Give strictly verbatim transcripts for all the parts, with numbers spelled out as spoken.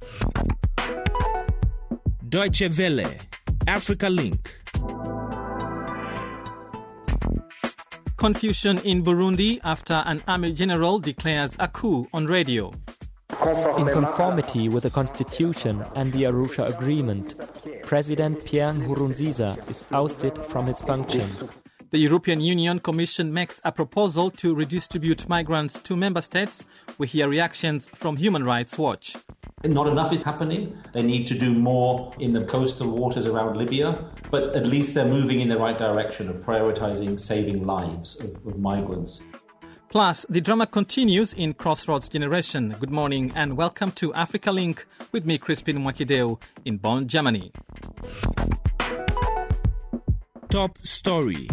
Deutsche Welle, Africa Link. Confusion in Burundi after an army general declares a coup on radio. In conformity with the constitution and the Arusha Agreement, President Pierre Nkurunziza is ousted from his functions. The European Union Commission makes a proposal to redistribute migrants to member states. We hear reactions from Human Rights Watch. Not enough is happening. They need to do more in the coastal waters around Libya, but at least they're moving in the right direction of prioritizing saving lives of, of migrants. Plus, the drama continues in Crossroads Generation. Good morning and welcome to Africa Link with me, Crispin Mwakideu, in Bonn, Germany. Top story.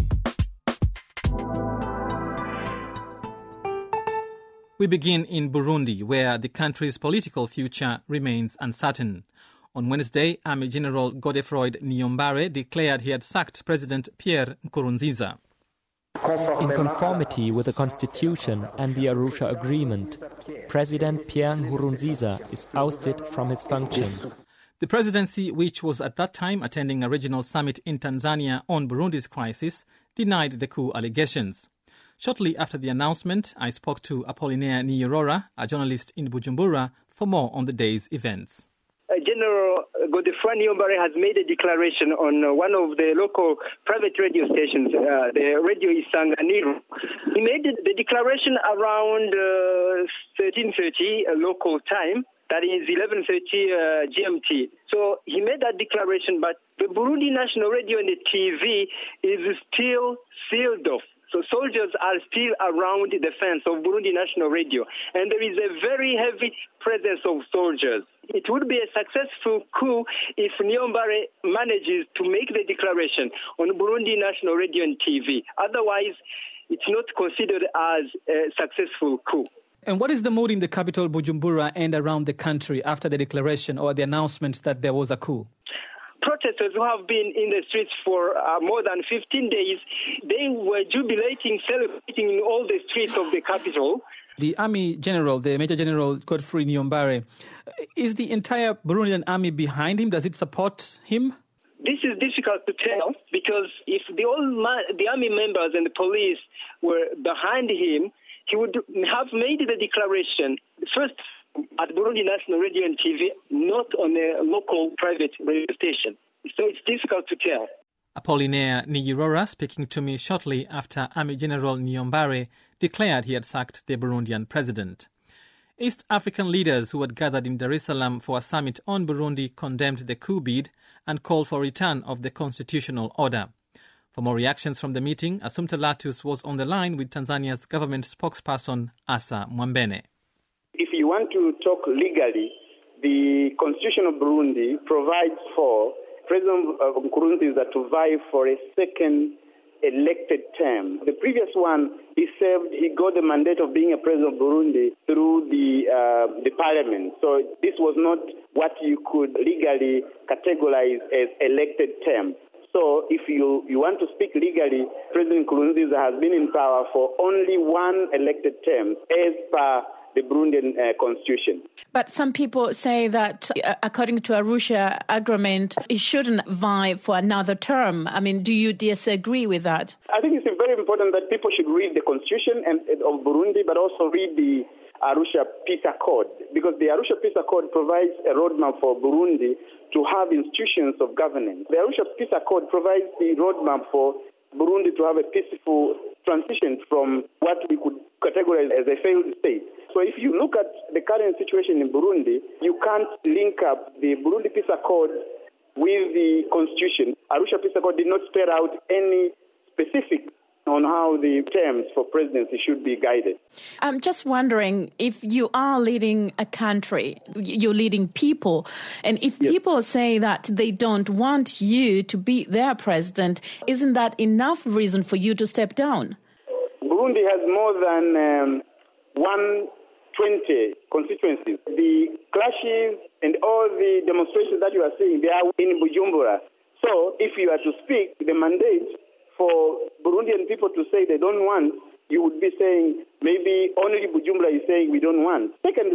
We begin in Burundi, where the country's political future remains uncertain. On Wednesday, Army General Godefroid Niyombare declared he had sacked President Pierre Nkurunziza. In conformity with the constitution and the Arusha Agreement, President Pierre Nkurunziza is ousted from his functions. The presidency, which was at that time attending a regional summit in Tanzania on Burundi's crisis, denied the coup allegations. Shortly after the announcement, I spoke to Apollinaire Niyorora, a journalist in Bujumbura, for more on the day's events. Uh, General Godefroid Niyombare has made a declaration on uh, one of the local private radio stations, uh, the radio Isanganiro. He made the, the declaration around uh, thirteen thirty uh, local time, that is eleven thirty uh, G M T. So he made that declaration, but the Burundi National Radio and the T V is still sealed off. So soldiers are still around the fence of Burundi National Radio, and there is a very heavy presence of soldiers. It would be a successful coup if Niyombare manages to make the declaration on Burundi National Radio and T V. Otherwise, it's not considered as a successful coup. And what is the mood in the capital, Bujumbura, and around the country after the declaration or the announcement that there was a coup? Protesters who have been in the streets for uh, more than fifteen days, they were jubilating, celebrating in all the streets of the capital. The army general, the Major General Godefroid Niyombare, is the entire Burundian army behind him? Does it support him? This is difficult to tell because if the, all ma- the army members and the police were behind him, he would have made the declaration first at Burundi National Radio and T V, not on a local private radio station. So it's difficult to tell. Apollinaire Niyorora speaking to me shortly after Army General Niyombare declared he had sacked the Burundian president. East African leaders who had gathered in Dar es Salaam for a summit on Burundi condemned the coup bid and called for return of the constitutional order. For more reactions from the meeting, Assumpta Latus was on the line with Tanzania's government spokesperson, Asa Mwambene. If you want to talk legally, the Constitution of Burundi provides for President Nkurunziza to vie for a second elected term. The previous one, he served, he got the mandate of being a president of Burundi through the uh, the parliament. So this was not what you could legally categorize as elected term. So if you, you want to speak legally, President Nkurunziza has been in power for only one elected term as per the Burundian uh, constitution. But some people say that, uh, according to Arusha agreement, he shouldn't vie for another term. I mean, do you disagree with that? I think it's very important that people should read the constitution and, of Burundi, but also read the Arusha Peace Accord, because the Arusha Peace Accord provides a roadmap for Burundi to have institutions of governance. The Arusha Peace Accord provides the roadmap for Burundi to have a peaceful transition from what we could categorize as a failed state. So if you look at the current situation in Burundi, you can't link up the Burundi Peace Accord with the Constitution. Arusha Peace Accord did not spell out any specific on how the terms for presidency should be guided. I'm just wondering, if you are leading a country, you're leading people, and if yes. people say that they don't want you to be their president, isn't that enough reason for you to step down? Burundi has more than um, one hundred twenty constituencies. The clashes and all the demonstrations that you are seeing, they are in Bujumbura. So if you are to speak, the mandate for Burundian people to say they don't want, you would be saying maybe only Bujumbura is saying we don't want. Secondly,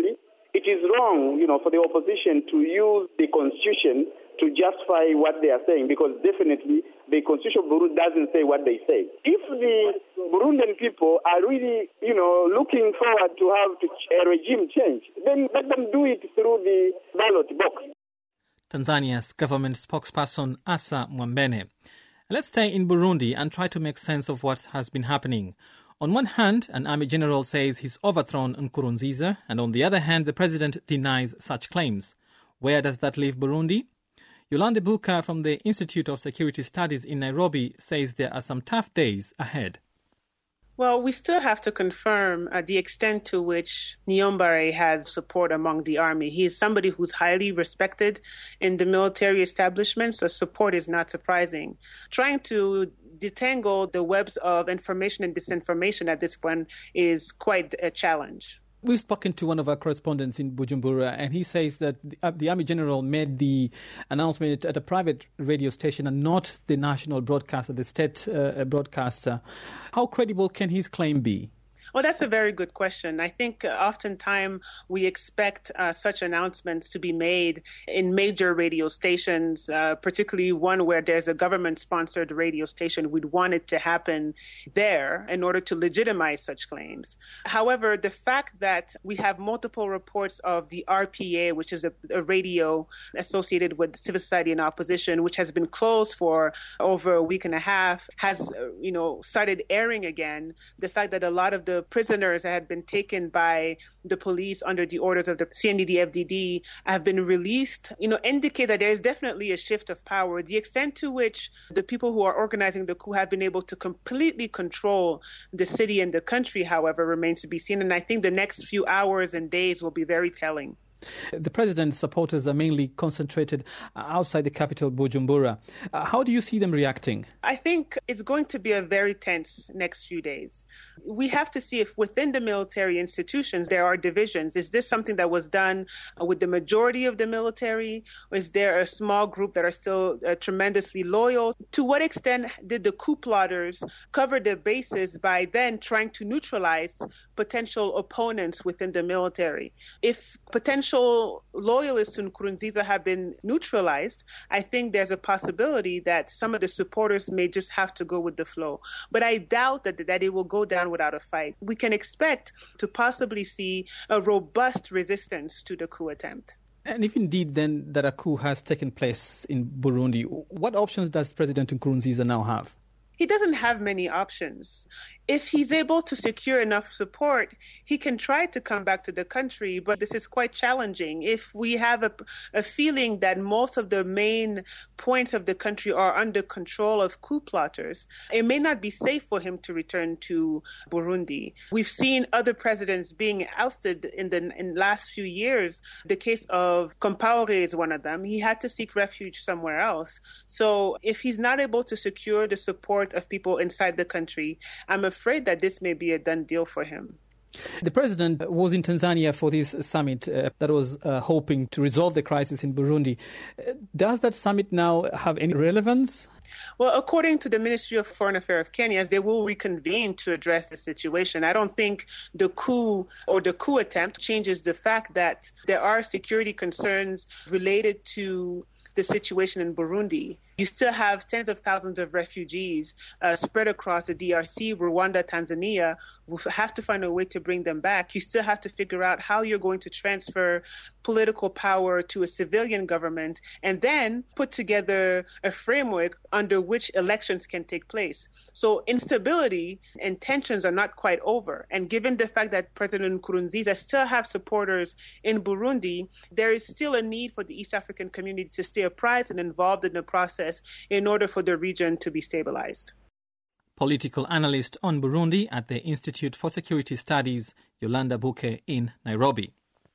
it is wrong, you know, for the opposition to use the constitution to justify what they are saying, because definitely the constitution of Burundi doesn't say what they say. If the Burundian people are really, you know, looking forward to have to a regime change, then let them do it through the ballot box. Tanzania's government spokesperson Asa Mwambene. Let's stay in Burundi and try to make sense of what has been happening. On one hand, an army general says he's overthrown Nkurunziza, and on the other hand, the president denies such claims. Where does that leave Burundi? Yolande Buka from the Institute of Security Studies in Nairobi says there are some tough days ahead. Well, we still have to confirm uh, the extent to which Niyombare has support among the army. He is somebody who's highly respected in the military establishment, so support is not surprising. Trying to detangle the webs of information and disinformation at this point is quite a challenge. We've spoken to one of our correspondents in Bujumbura, and he says that the, uh, the Army General made the announcement at a private radio station and not the national broadcaster, the state uh, broadcaster. How credible can his claim be? Well, that's a very good question. I think uh, oftentimes we expect uh, such announcements to be made in major radio stations, uh, particularly one where there's a government-sponsored radio station. We'd want it to happen there in order to legitimize such claims. However, the fact that we have multiple reports of the R P A, which is a, a radio associated with civil society and opposition, which has been closed for over a week and a half, has, uh, you know, started airing again. The fact that a lot of the prisoners that had been taken by the police under the orders of the C N D D F D D have been released, you know, indicate that there is definitely a shift of power. The extent to which the people who are organizing the coup have been able to completely control the city and the country, however, remains to be seen. And I think the next few hours and days will be very telling. The president's supporters are mainly concentrated outside the capital, Bujumbura. Uh, how do you see them reacting? I think it's going to be a very tense next few days. We have to see if within the military institutions there are divisions. Is this something that was done with the majority of the military? Or is there a small group that are still uh, tremendously loyal? To what extent did the coup plotters cover their bases by then trying to neutralize potential opponents within the military? If potential loyalists to Nkurunziza have been neutralized, I think there's a possibility that some of the supporters may just have to go with the flow. But I doubt that, that it will go down without a fight. We can expect to possibly see a robust resistance to the coup attempt. And if indeed then that a coup has taken place in Burundi, what options does President Nkurunziza now have? He doesn't have many options. If he's able to secure enough support, he can try to come back to the country, but this is quite challenging. If we have a, a feeling that most of the main points of the country are under control of coup plotters, it may not be safe for him to return to Burundi. We've seen other presidents being ousted in the in last few years. The case of Compaoré is one of them. He had to seek refuge somewhere else. So if he's not able to secure the support of people inside the country, I'm afraid that this may be a done deal for him. The president was in Tanzania for this summit uh, that was uh, hoping to resolve the crisis in Burundi. Uh, does that summit now have any relevance? Well, according to the Ministry of Foreign Affairs of Kenya, they will reconvene to address the situation. I don't think the coup or the coup attempt changes the fact that there are security concerns related to the situation in Burundi. You still have tens of thousands of refugees uh, spread across the D R C, Rwanda, Tanzania. We'll have to find a way to bring them back. You still have to figure out how you're going to transfer political power to a civilian government and then put together a framework under which elections can take place. So instability and tensions are not quite over. And given the fact that President Nkurunziza still have supporters in Burundi, there is still a need for the East African community to stay apprised and involved in the process in order for the region to be stabilized. Political analyst on Burundi at the Institute for Security Studies, Yolande Buka in Nairobi.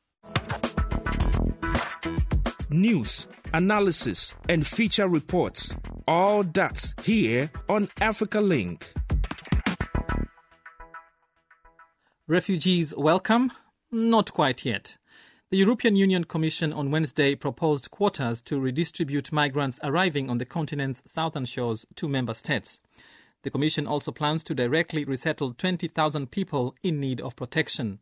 News, analysis, and feature reports. All that here on Africa Link. Refugees welcome? Not quite yet. The European Union Commission on Wednesday proposed quotas to redistribute migrants arriving on the continent's southern shores to member states. The Commission also plans to directly resettle twenty thousand people in need of protection.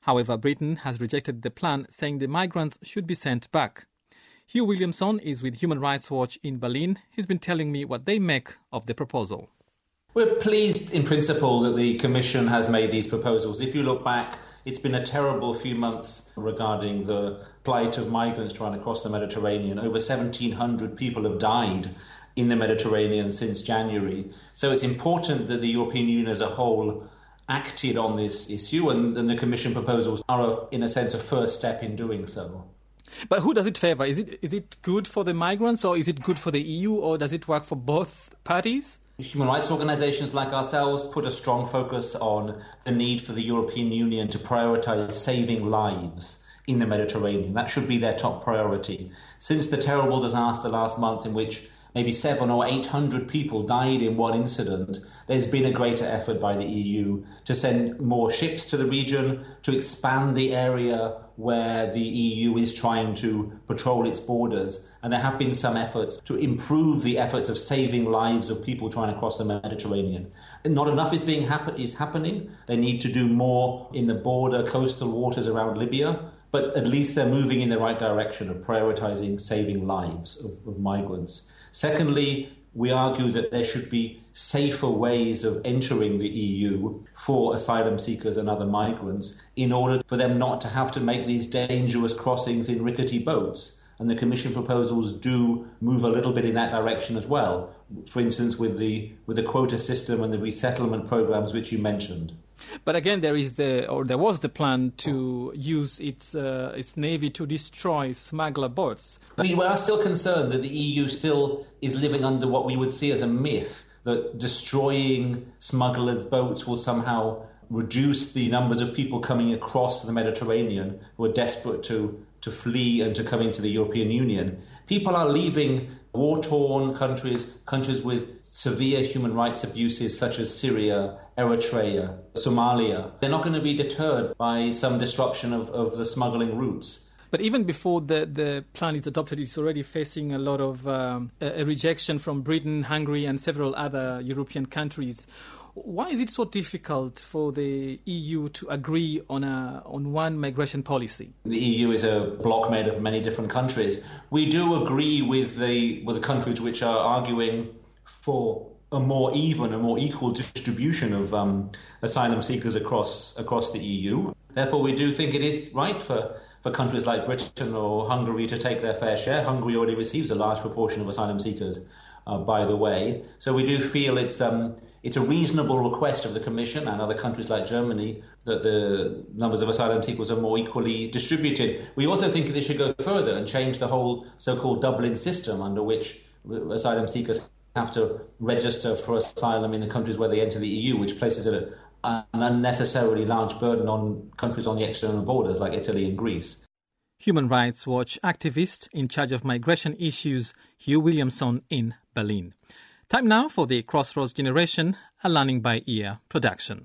However, Britain has rejected the plan, saying the migrants should be sent back. Hugh Williamson is with Human Rights Watch in Berlin. He's been telling me what they make of the proposal. We're pleased in principle that the Commission has made these proposals. If you look back, it's been a terrible few months regarding the plight of migrants trying to cross the Mediterranean. Over seventeen hundred people have died in the Mediterranean since January. So it's important that the European Union as a whole acted on this issue, and, and the Commission proposals are, a, in a sense, a first step in doing so. But who does it favour? Is it is it good for the migrants, or is it good for the E U, or does it work for both parties? Human rights organisations like ourselves put a strong focus on the need for the European Union to prioritise saving lives in the Mediterranean. That should be their top priority. Since the terrible disaster last month in which maybe seven or eight hundred people died in one incident, there's been a greater effort by the E U to send more ships to the region, to expand the area where the E U is trying to patrol its borders. And there have been some efforts to improve the efforts of saving lives of people trying to cross the Mediterranean. Not enough is being happen- is happening. They need to do more in the border coastal waters around Libya, but at least they're moving in the right direction of prioritising saving lives of, of migrants. Secondly, we argue that there should be safer ways of entering the E U for asylum seekers and other migrants in order for them not to have to make these dangerous crossings in rickety boats. And the Commission proposals do move a little bit in that direction as well, for instance, with the with the quota system and the resettlement programs which you mentioned. But again, there is the or there was the plan to use its uh, its navy to destroy smuggler boats. We are still concerned that the E U still is living under what we would see as a myth, that destroying smugglers' boats will somehow reduce the numbers of people coming across the Mediterranean who are desperate to, to flee and to come into the European Union. People are leaving war-torn countries, countries with severe human rights abuses such as Syria, Eritrea, Somalia. They're not going to be deterred by some disruption of, of the smuggling routes. But even before the, the plan is adopted, it's already facing a lot of um, a, a rejection from Britain, Hungary and several other European countries. Why is it so difficult for the E U to agree on a on one migration policy? The E U is a bloc made of many different countries. We do agree with the with the countries which are arguing for a more even, a more equal distribution of um, asylum seekers across across the E U. Therefore, we do think it is right for, for countries like Britain or Hungary to take their fair share. Hungary already receives a large proportion of asylum seekers, uh, by the way. So we do feel it's um, it's a reasonable request of the Commission and other countries like Germany that the numbers of asylum seekers are more equally distributed. We also think they should go further and change the whole so-called Dublin system, under which asylum seekers have to register for asylum in the countries where they enter the E U, which places a, an unnecessarily large burden on countries on the external borders like Italy and Greece. Human Rights Watch activist in charge of migration issues, Hugh Williamson in Berlin. Time now for the Crossroads Generation, a Learning by Ear production.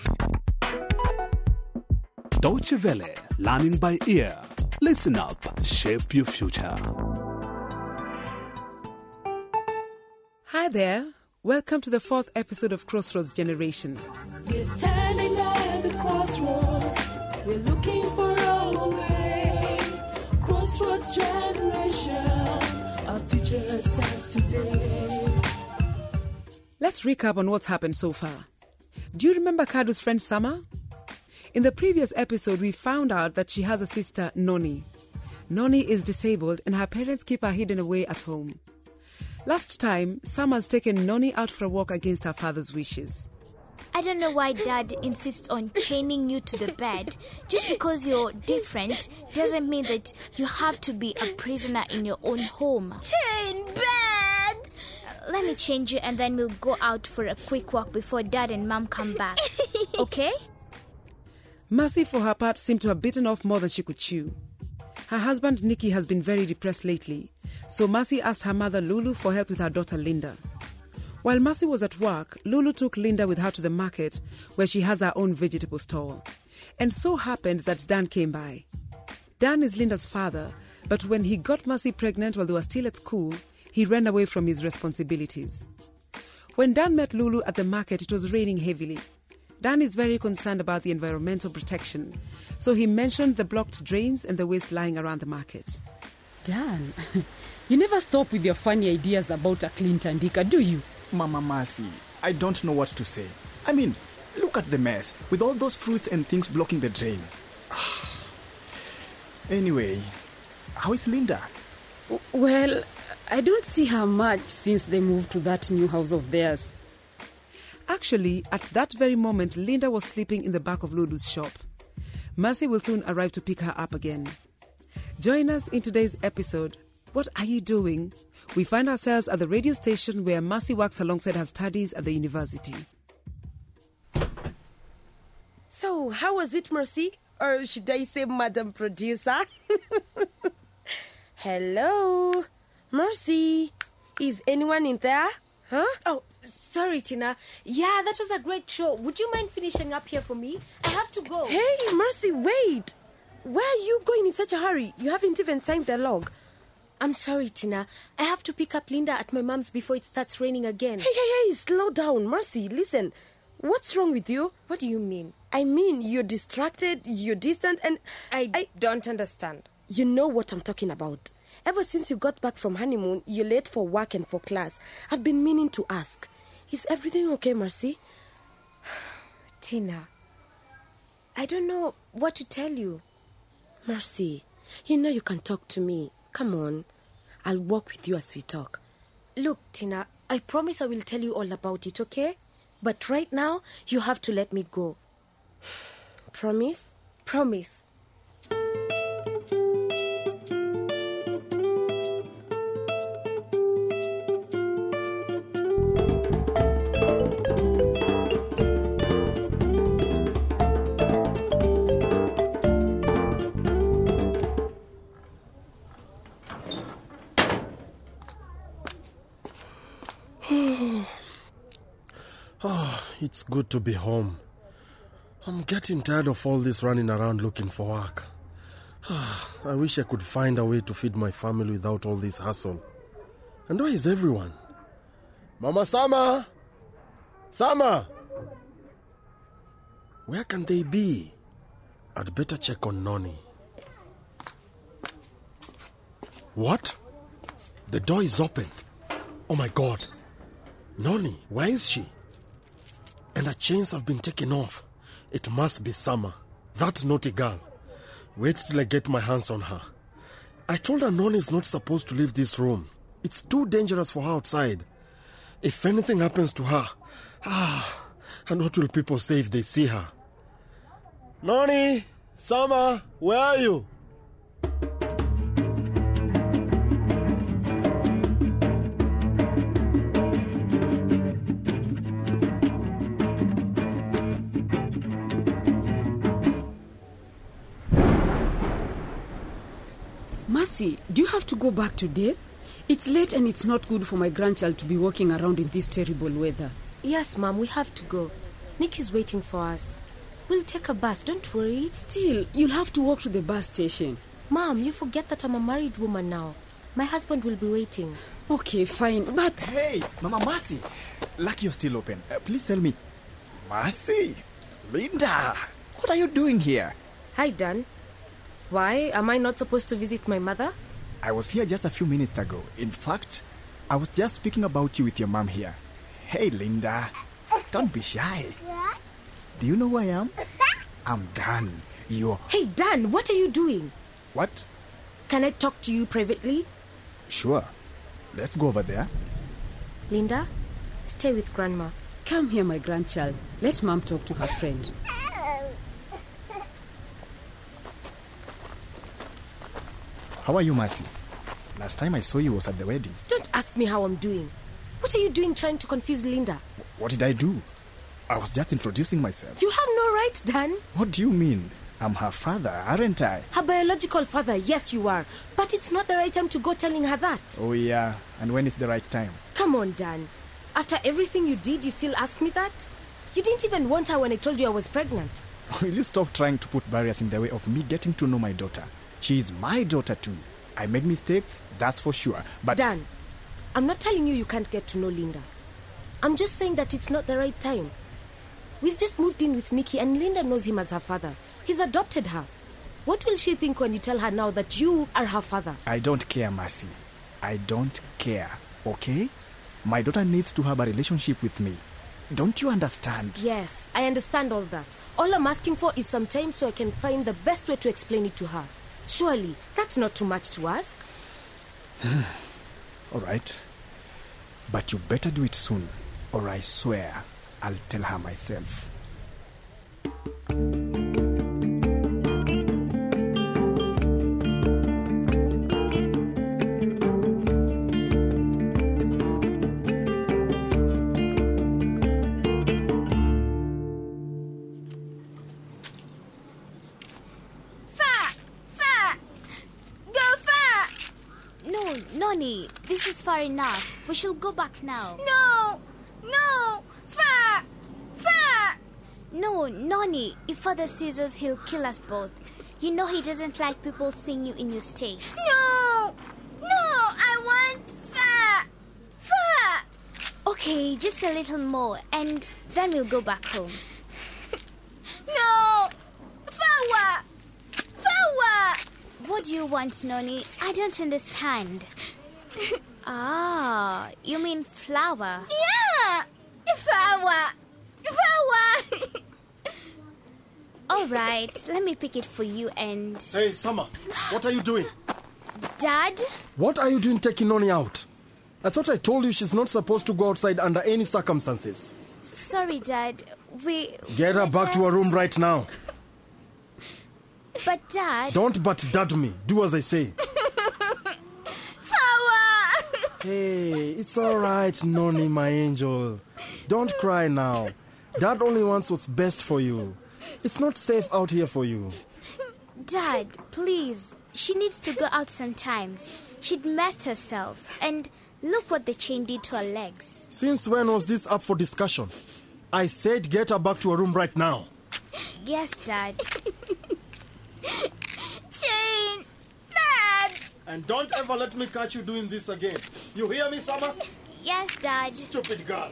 Deutsche Welle, Learning by Ear. Listen up, shape your future. Hi there. Welcome to the fourth episode of Crossroads Generation. We're standing at the crossroads. We're looking for our way. Crossroads Generation. Our future starts today. Let's recap on what's happened so far. Do you remember Kadu's friend Summer? In the previous episode, we found out that she has a sister, Noni. Noni is disabled and her parents keep her hidden away at home. Last time, Summer's taken Noni out for a walk against her father's wishes. I don't know why Dad insists on chaining you to the bed. Just because you're different doesn't mean that you have to be a prisoner in your own home. Chain bed! Let me change you and then we'll go out for a quick walk before Dad and Mom come back. Okay? Mercy, for her part, seemed to have bitten off more than she could chew. Her husband, Nicky, has been very depressed lately, so Mercy asked her mother, Lulu, for help with her daughter, Linda. While Mercy was at work, Lulu took Linda with her to the market, where she has her own vegetable stall. And so happened that Dan came by. Dan is Linda's father, but when he got Mercy pregnant while they were still at school, he ran away from his responsibilities. When Dan met Lulu at the market, it was raining heavily. Dan is very concerned about the environmental protection, so he mentioned the blocked drains and the waste lying around the market. Dan, you never stop with your funny ideas about a clean Tandika, do you? Mama Mercy, I don't know what to say. I mean, look at the mess, with all those fruits and things blocking the drain. Anyway, how is Linda? Well, I don't see her much since they moved to that new house of theirs. Actually, at that very moment, Linda was sleeping in the back of Lulu's shop. Mercy will soon arrive to pick her up again. Join us in today's episode. What are you doing? We find ourselves at the radio station where Mercy works alongside her studies at the university. So, how was it, Mercy? Or should I say, Madam Producer? Hello? Mercy? Is anyone in there? Huh? Oh, sorry, Tina. Yeah, that was a great show. Would you mind finishing up here for me? I have to go. Hey, Mercy, wait. Where are you going in such a hurry? You haven't even signed the log. I'm sorry, Tina. I have to pick up Linda at my mom's before it starts raining again. Hey, hey, hey, slow down. Mercy, listen. What's wrong with you? What do you mean? I mean, you're distracted, you're distant, and... I, I don't understand. You know what I'm talking about. Ever since you got back from honeymoon, you're late for work and for class. I've been meaning to ask. Is everything okay, Mercy? Tina, I don't know what to tell you. Mercy, you know you can talk to me. Come on. I'll walk with you as we talk. Look, Tina, I promise I will tell you all about it, okay? But right now, you have to let me go. Promise? Promise. Oh, it's good to be home. I'm getting tired of all this running around looking for work. I wish I could find a way to feed my family without all this hassle. And where is everyone? Mama Sama! Sama! Where can they be? I'd better check on Noni. What? The door is open. Oh my God. Noni, where is she? And her chains have been taken off. It must be Sama, that naughty girl. Wait till I get my hands on her. I told her Noni is not supposed to leave this room. It's too dangerous for her outside. If anything happens to her, ah, and what will people say if they see her? Noni, Sama, where are you? Mercy, do you have to go back today? It's late and it's not good for my grandchild to be walking around in this terrible weather. Yes, Mom, we have to go. Nick is waiting for us. We'll take a bus, don't worry. Still, you'll have to walk to the bus station. Mom, you forget that I'm a married woman now. My husband will be waiting. Okay, fine, but... Hey, Mama Mercy. Lucky you're still open. Uh, please tell me. Mercy, Linda, what are you doing here? Hi, Dan. Why? Am I not supposed to visit my mother? I was here just a few minutes ago. In fact, I was just speaking about you with your mom here. Hey, Linda, don't be shy. Do you know who I am? I'm Dan. You're... Hey, Dan, what are you doing? What? Can I talk to you privately? Sure. Let's go over there. Linda, stay with Grandma. Come here, my grandchild. Let Mom talk to her friend. How are you, Mercy? Last time I saw you was at the wedding. Don't ask me how I'm doing. What are you doing trying to confuse Linda? What did I do? I was just introducing myself. You have no right, Dan. What do you mean? I'm her father, aren't I? Her biological father, yes you are. But it's not the right time to go telling her that. Oh yeah, and when is the right time? Come on, Dan. After everything you did, you still ask me that? You didn't even want her when I told you I was pregnant. Will you stop trying to put barriers in the way of me getting to know my daughter? She is my daughter too. I made mistakes, that's for sure, but... Dan, I'm not telling you you can't get to know Linda. I'm just saying that it's not the right time. We've just moved in with Nikki and Linda knows him as her father. He's adopted her. What will she think when you tell her now that you are her father? I don't care, Mercy. I don't care, okay? My daughter needs to have a relationship with me. Don't you understand? Yes, I understand all that. All I'm asking for is some time so I can find the best way to explain it to her. Surely, that's not too much to ask. All right. But you better do it soon, or I swear I'll tell her myself. Noni, this is far enough. We shall go back now. No! No! Fa! Fa! No, Noni, if father sees us, he'll kill us both. You know he doesn't like people seeing you in your state. No! No! I want Fa! Fa! Okay, just a little more, and then we'll go back home. No! Fawa! Fawa! What do you want, Noni? I don't understand. Ah, you mean flower? Yeah! Flower! Flower! All right, let me pick it for you and... Hey, Summer, what are you doing? Dad? What are you doing taking Noni out? I thought I told you she's not supposed to go outside under any circumstances. Sorry, Dad. We... Get her back just... to her room right now. But, Dad... Don't but dad me. Do as I say. Hey, it's all right, Noni, my angel. Don't cry now. Dad only wants what's best for you. It's not safe out here for you. Dad, please. She needs to go out sometimes. She'd messed herself. And look what the chain did to her legs. Since when was this up for discussion? I said get her back to her room right now. Yes, Dad. Chain! Dad! And don't ever let me catch you doing this again. You hear me, Summer? Yes, Dad. Stupid girl.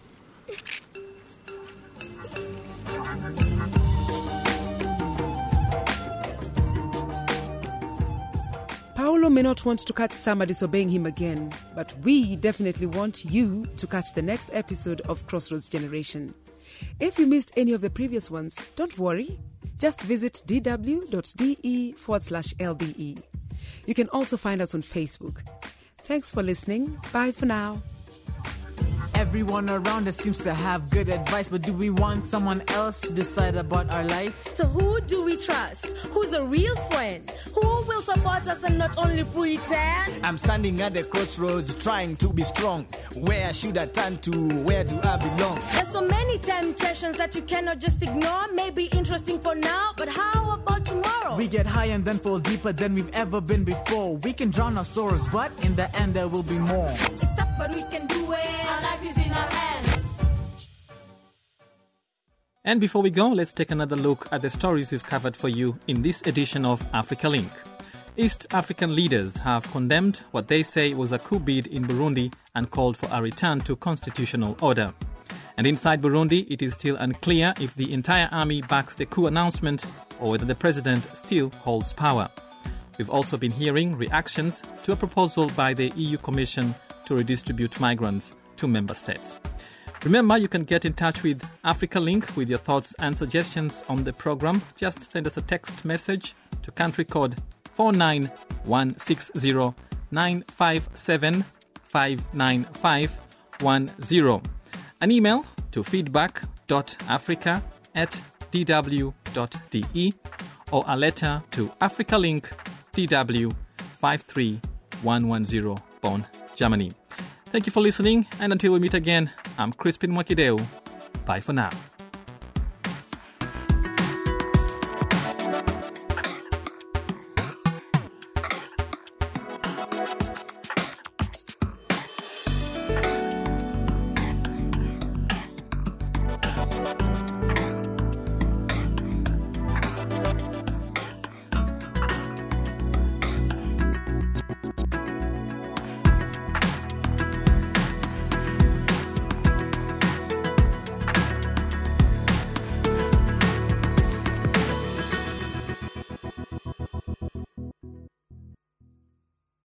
Paolo may not want to catch Summer disobeying him again, but we definitely want you to catch the next episode of Crossroads Generation. If you missed any of the previous ones, don't worry. Just visit dw.de forward slash LBE. You can also find us on Facebook. Thanks for listening. Bye for now. Everyone around us seems to have good advice, but do we want someone else to decide about our life? So who do we trust? Who's a real friend? Who will support us and not only pretend? I'm standing at the crossroads trying to be strong. Where should I turn to? Where do I belong? There's so many temptations that you cannot just ignore. Maybe interesting for now, but how about tomorrow? We get high and then fall deeper than we've ever been before. We can drown our sorrows, but in the end there will be more. Just stop, but we can do it. Our life is in our hands. And before we go, let's take another look at the stories we've covered for you in this edition of Africa Link. East African leaders have condemned what they say was a coup bid in Burundi and called for a return to constitutional order. And inside Burundi, it is still unclear if the entire army backs the coup announcement or whether the president still holds power. We've also been hearing reactions to a proposal by the E U Commission to redistribute migrants to member states. Remember, you can get in touch with Africa Link with your thoughts and suggestions on the program. Just send us a text message to country code four nine one six zero nine five seven five nine five one zero. An email to feedback.africa at dw.de or a letter to Africa Link, D W five three one one zero, Bonn, Germany. Thank you for listening, and until we meet again, I'm Crispin Mwakideu. Bye for now.